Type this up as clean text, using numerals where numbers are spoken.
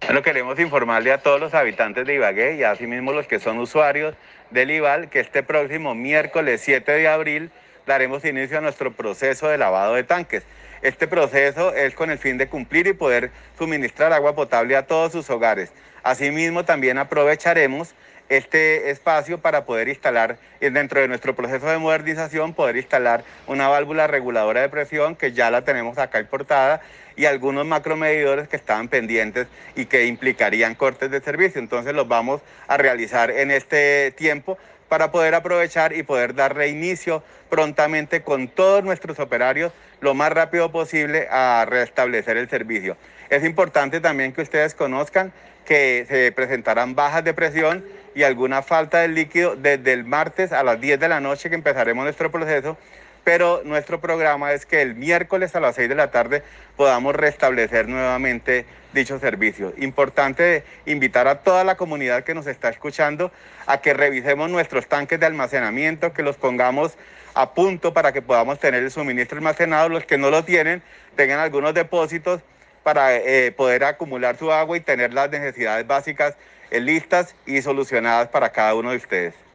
Bueno, queremos informarle a todos los habitantes de Ibagué y asimismo los que son usuarios del IVAL que este próximo miércoles 7 de abril daremos inicio a nuestro proceso de lavado de tanques. Este proceso es con el fin de cumplir y poder suministrar agua potable a todos sus hogares. Asimismo, también aprovecharemos este espacio para poder instalar, dentro de nuestro proceso de modernización, poder instalar una válvula reguladora de presión que ya la tenemos acá importada y algunos macromedidores que estaban pendientes y que implicarían cortes de servicio. Entonces los vamos a realizar en este tiempo para poder aprovechar y poder dar reinicio prontamente con todos nuestros operarios lo más rápido posible a restablecer el servicio. Es importante también que ustedes conozcan que se presentarán bajas de presión y alguna falta de líquido desde el martes a las 10 de la noche que empezaremos nuestro proceso, pero nuestro programa es que el miércoles a las 6 de la tarde podamos restablecer nuevamente dicho servicio. Importante invitar a toda la comunidad que nos está escuchando a que revisemos nuestros tanques de almacenamiento, que los pongamos a punto para que podamos tener el suministro almacenado. Los que no lo tienen, tengan algunos depósitos para poder acumular su agua y tener las necesidades básicas listas y solucionadas para cada uno de ustedes.